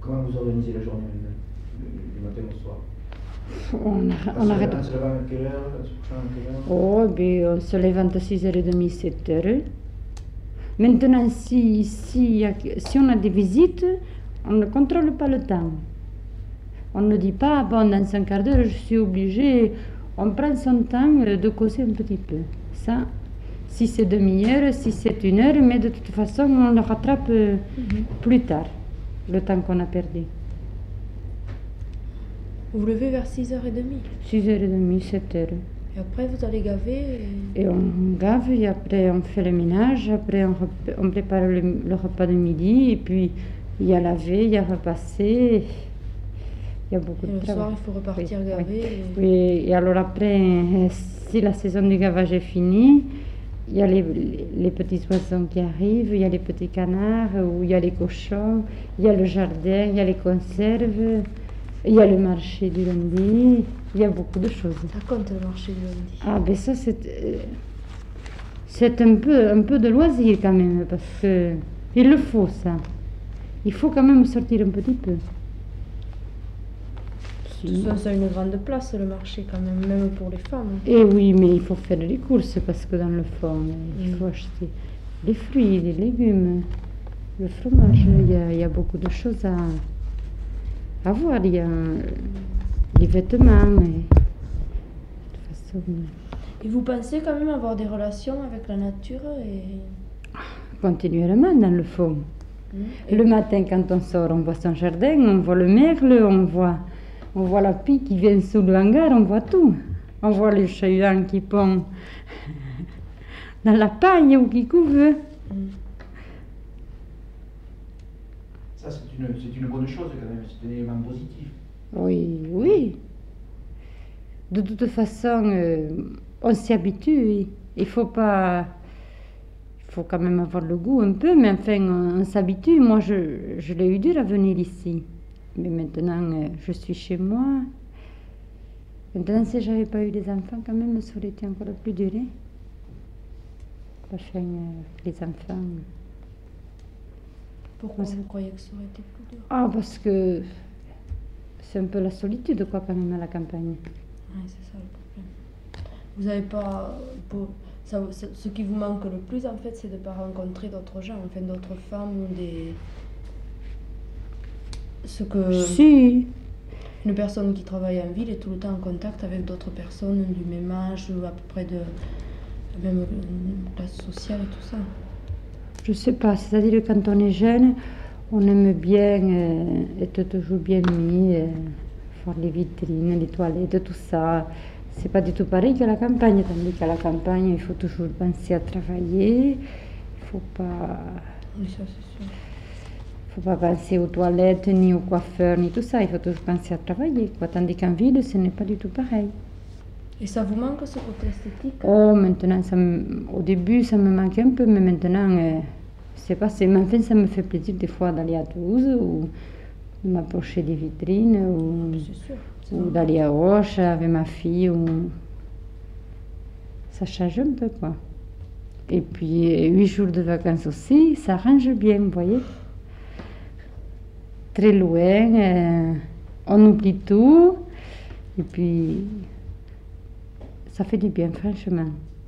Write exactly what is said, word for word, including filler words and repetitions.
Comment vous organisez la journée du matin au soir? On, on, on se arrête. On se lève à quelle heure? On se couche à quelle heure? Oh, ben, on se lève entre six heures trente, sept heures. Maintenant, si, si, si on a des visites, on ne contrôle pas le temps. On ne dit pas, bon, dans cinq quarts d'heure, je suis obligée. On prend son temps de causer un petit peu. Ça, si c'est demi-heure, si c'est une heure, mais de toute façon, on le rattrape mm-hmm. plus tard, le temps qu'on a perdu. Vous vous levez vers six heures trente? six heures trente, sept heures. Et après, vous allez gaver et... et on gave, et après, on fait le ménage, après, on, on prépare le, le repas de midi, et puis, il y a laver, il y a repasser, il y a beaucoup et de le travail. soir, il faut repartir oui, gaver. Oui. Et... oui, et alors après, si la saison du gavage est finie, il y a les, les petits oiseaux qui arrivent, il y a les petits canards, ou il y a les cochons, il y a le jardin, il y a les conserves. Il y a le marché du lundi, il y a beaucoup de choses. Ça compte le marché du lundi? Ah ben ça c'est, c'est un peu, un peu de loisir quand même, parce que il le faut ça. Il faut quand même sortir un petit peu. Si. Ça a une grande place le marché quand même, même pour les femmes. Et oui, mais il faut faire les courses parce que dans le fond, il faut mm. acheter des fruits, des légumes, le fromage, il y a, il y a beaucoup de choses à... à voir, il y a les vêtements, mais de toute façon... Et vous pensez quand même avoir des relations avec la nature et... Continuellement dans le fond. Mmh. Le matin quand on sort, on voit son jardin, on voit le merle, on voit, on voit la pie qui vient sous le hangar, on voit tout. On voit les chahuans qui pondent dans la paille ou qui couvent. Mmh. Ça, c'est une, c'est une bonne chose quand même, c'est un élément positif. Oui, oui. De toute façon, euh, on s'y habitue. Il faut pas... Il faut quand même avoir le goût un peu, mais enfin, on, on s'habitue. Moi, je, je l'ai eu dur à venir ici. Mais maintenant, euh, je suis chez moi. Maintenant, si j'avais pas eu des enfants, quand même, ça aurait été encore plus dur. Hein. Enfin, euh, les enfants... Pourquoi vous croyez que ça aurait été plus dur? Ah, parce que c'est un peu la solitude, quoi, quand même, à la campagne. Oui, c'est ça le problème. Vous n'avez pas... Pour, ça, ce qui vous manque le plus, en fait, c'est de ne pas rencontrer d'autres gens, enfin, d'autres femmes ou des... Ce que... Si. Une personne qui travaille en ville est tout le temps en contact avec d'autres personnes du même âge, ou à peu près de la même classe sociale et tout ça. Je sais pas, c'est-à-dire quand on est jeune, on aime bien euh, être toujours bien mis, euh, faire les vitrines, les toilettes, tout ça. C'est pas du tout pareil qu'à la campagne, tandis qu'à la campagne, il faut toujours penser à travailler, il faut pas... Oui, ça c'est sûr. faut pas penser aux toilettes, ni aux coiffeurs, ni tout ça, il faut toujours penser à travailler, quoi. Tandis qu'en ville, ce n'est pas du tout pareil. Et ça vous manque ce côté esthétique? Oh, maintenant, ça me... au début, ça me manquait un peu, mais maintenant, euh, c'est passé. Mais enfin, ça me fait plaisir des fois d'aller à Toulouse ou de m'approcher des vitrines ou, sûr, ou d'aller à Roche avec ma fille. Ou... Ça change un peu, quoi. Et puis, huit jours de vacances aussi, ça range bien, vous voyez. Très loin, euh, on oublie tout, et puis... ça fait du bien, franchement.